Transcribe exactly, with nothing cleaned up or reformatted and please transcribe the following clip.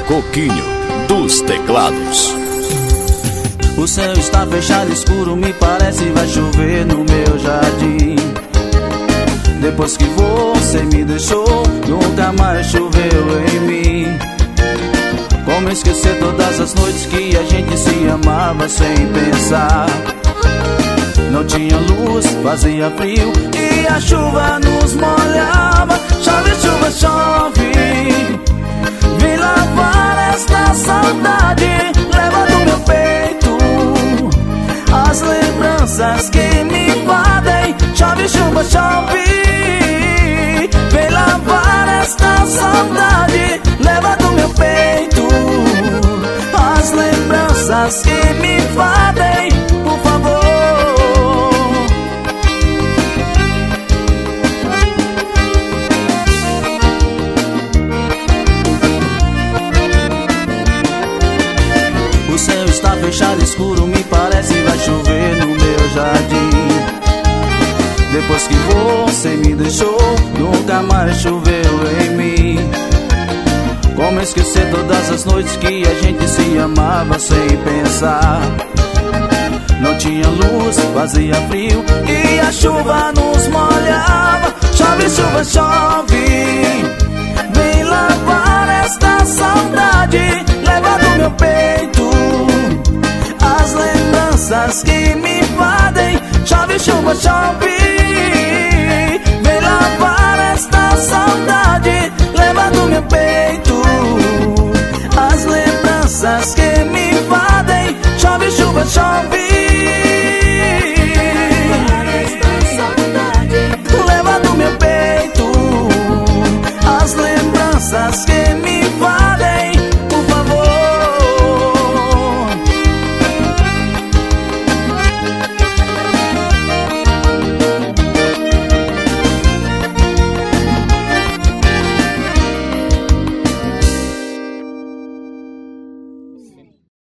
Coquinho dos teclados. O céu está fechado, escuro, me parece vai chover no meu jardim. Depois que você me deixou, nunca mais choveu em mim. Como esquecer todas as noites que a gente se amava sem pensar? Não tinha luz, fazia frio e a chuva nos molhava. Chove, chuva, chove, vem lavar esta saudade. Leva do meu peito as lembranças que me invadem. Chove, chuva, chove, vem lavar esta saudade. Leva do meu peito as lembranças que me invadem, por favor. O céu está fechado, escuro, me parece vai chover no meu jardim. Depois que você me deixou, nunca mais choveu em mim. Como esquecer todas as noites que a gente se amava sem pensar? Não tinha luz, fazia frio e a chuva nos molhava. Chove, chuva, chove, vem lavar esta saudade. Leva do meu peito as lembranças que me invadem. Chove, chuva, chove,